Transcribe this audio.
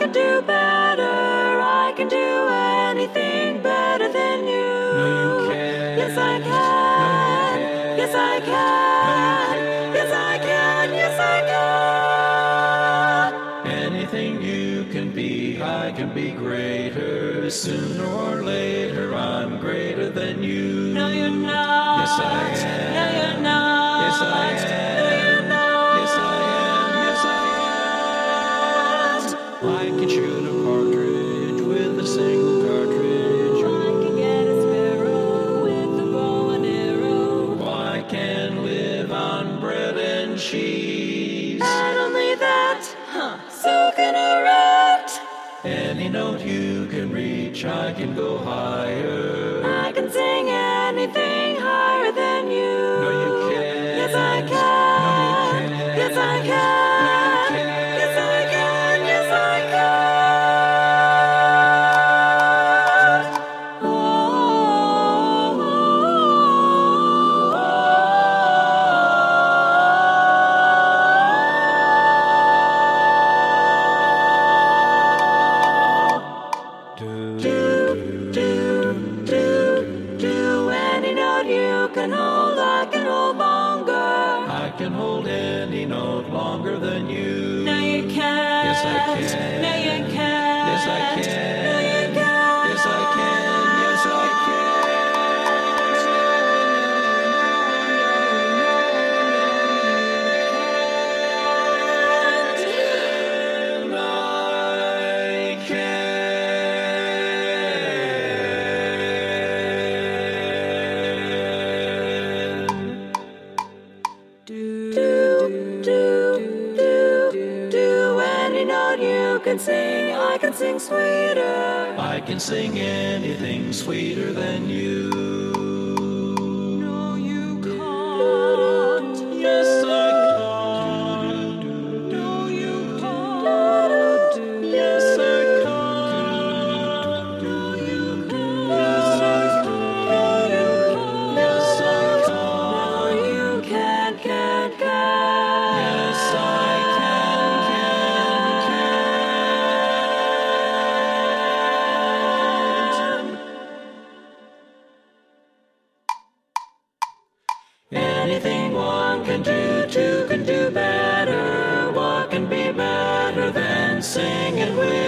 can do better. I can do anything better than you. No, you can't. Yes, I can. No, you can't. Yes, I can. Yes, I can. Yes, I can. Anything you can be, I can be greater. Sooner or later, I'm greater than you. No, you're not. Yes, I am. No, you're not. Yes, I am. No, you're not. Yes, I am. Yes, I am. I can shoot a partridge with a single cartridge. I can get a sparrow with a bow and arrow. I can live on bread and cheese. Not only that, so can a rat. Any note you can reach, I can go higher. I can sing anything higher than you. No, you can't. Yes, I can. No, you can't. Yes, I can. No, you can't. Yes, I can. Yes, I can. Do any note you can hold, I can hold longer. I can hold any note longer than you. No, you can't. Yes, I can. No, you can't. Yes, I can. No, you can't. Yes, I can. Yes, I can. Do any note you can sing, I can sing sweeter. I can sing anything sweeter than you. No, you can't. Yes, I can. No, you can't. Yes, I can. No, you can't. Yes, I can. Yes, I can. No, you can't. Yes, I Anything one can do, two can do better. What can be better than singing with